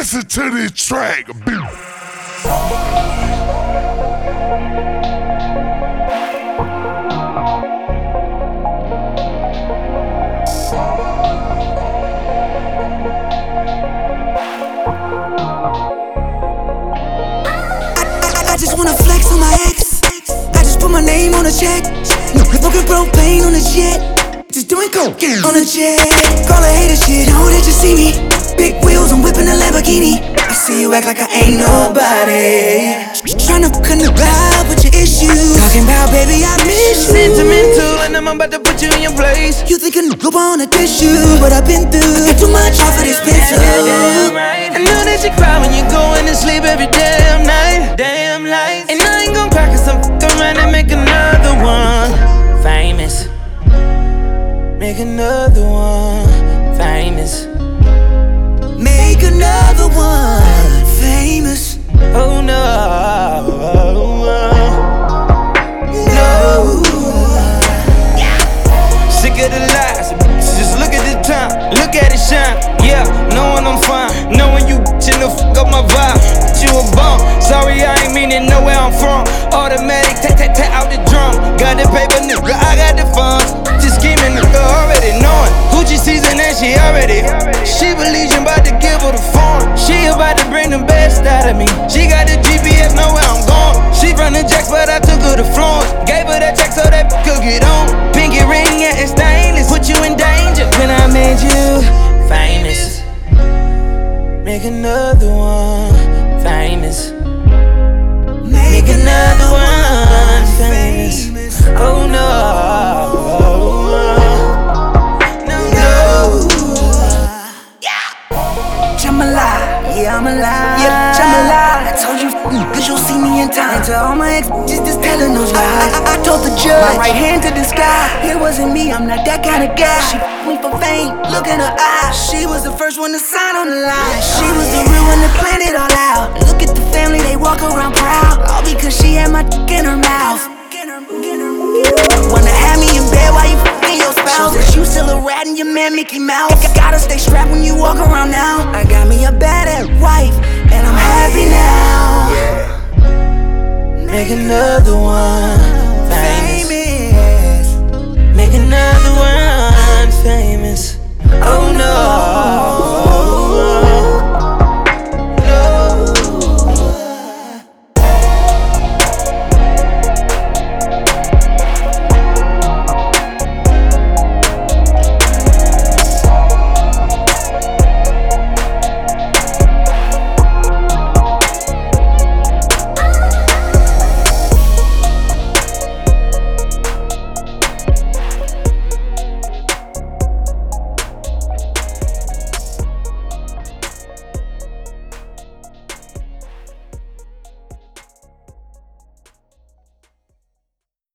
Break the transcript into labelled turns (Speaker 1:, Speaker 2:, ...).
Speaker 1: listen to this track.
Speaker 2: I just wanna flex on my ex. I just put my name on a check. No, smoking propane on the jet. Just doing coke on a jet. Call a hater shit, know that you see me. Big wheels, I'm whipping a Lamborghini. I see you act like I ain't nobody. Tryna about with your issues. Talking about baby, I miss you.
Speaker 3: Sentimental, and I'm about to put you in your place.
Speaker 2: You think a nigga wanna dish you, but I've been through too much off of this pencil.
Speaker 3: I know that you cry when you're going to sleep every damn night. Damn lights. And I ain't gon' cry cause I'm around and make another one famous. Make another one famous.
Speaker 2: Make another one famous.
Speaker 3: Oh no, no. Sick of the lies, just look at the time, look at it shine. Yeah, knowing I'm fine, knowing you bitchin' the fuck up my vibe. You a bum, sorry I ain't meanin' know where I'm from. Automatic, tat out the drum. Got the paper, nigga, I got the funds. Just scheming, nigga, already knowing. Gucci season and she already. She believes you about to give her the phone. She about to bring the best out of me. She got the GPS, know where I'm going. She from the Jacks, but I took her to Florence. Gave her that check so that could get on. Pinky ring, yeah, it's stainless. Put you in danger when I made you famous. Make another one famous. Make another one famous. Oh no, no.
Speaker 2: Jamala, yeah, I'm alive. Yep, Jamala. I told you, cause you'll see me in time. And to all my ex, just telling those lies. I told the judge, my right hand to the sky. It wasn't me, I'm not that kind of guy. She me for fame, look in her eyes. She was the first one to sign on the line. She was the real one to plan it all out. Look at the family, they walk around proud. All because she had my dick in her mouth. Wanna have me in bed while you f***ing your spouse. That you still a rat and your man Mickey Mouse. Gotta stay strapped when you walk around now. I got me a badass wife, and I'm happy now.
Speaker 3: Make another one famous. Make another one famous. Oh no.